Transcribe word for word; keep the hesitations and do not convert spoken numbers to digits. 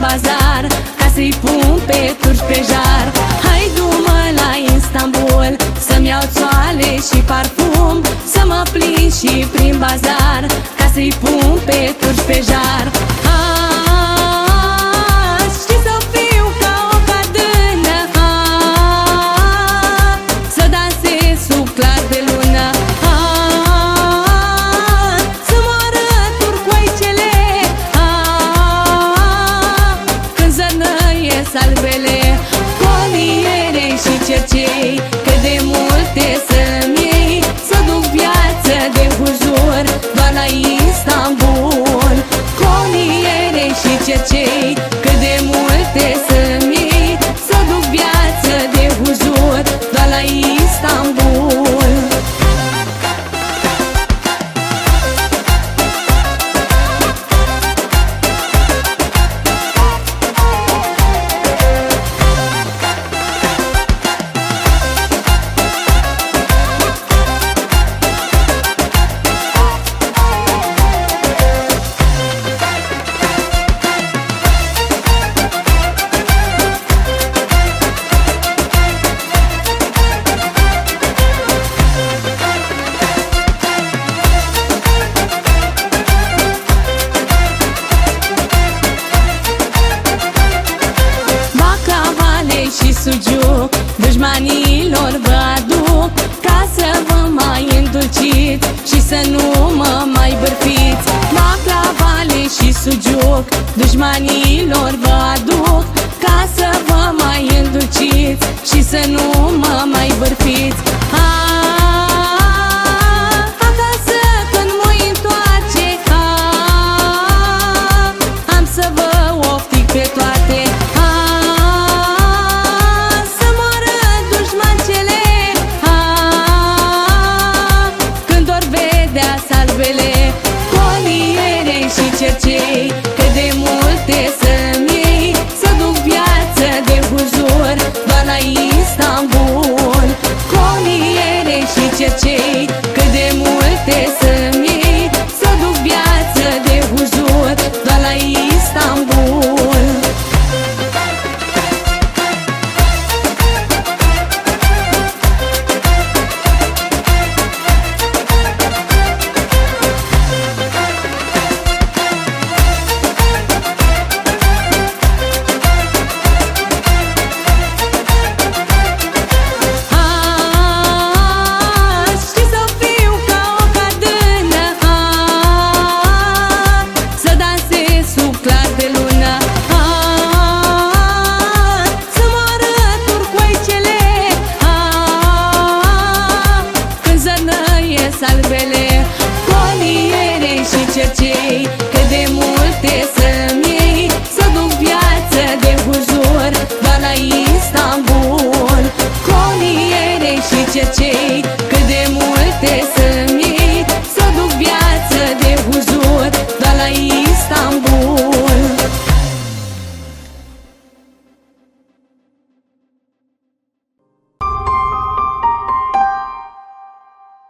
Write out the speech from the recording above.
bazar, ca să-i pun pe turci pe jar. Hai du-mă la Istanbul, să-mi iau țoale și parfum, să mă plin și prin bazar, ca să-i pun pe turci pe jar. Salvele, coliere și cercei, cât de multe să-mi iei, să duc viață de huzur doar la Istanbul. Coliere și cercei, cât de multe să-mi iei, să duc viață de huzur doar la Istanbul. Sugiuc, dușmanilor vă aduc, ca să vă mai îndulciți și să nu mă mai bârfiți. Baclavale și sugiuc, dușmanilor vă aduc, ca să vă mai îndulciți și să nu mă mai bârfiți. Acasă când mă întoarce, am să vă oftic pe toate. Coliere și cercei, cât de multe să-mi iei, să duc viață de huzur doar la Istanbul. Coliere și cercei, cât de multe să-mi iei, să duc viață de huzur doar la Istanbul. Salvele, coliere și cercei, cât de multe să-mi iei, să duc viață de huzur doar la Istanbul. Coliere și cercei.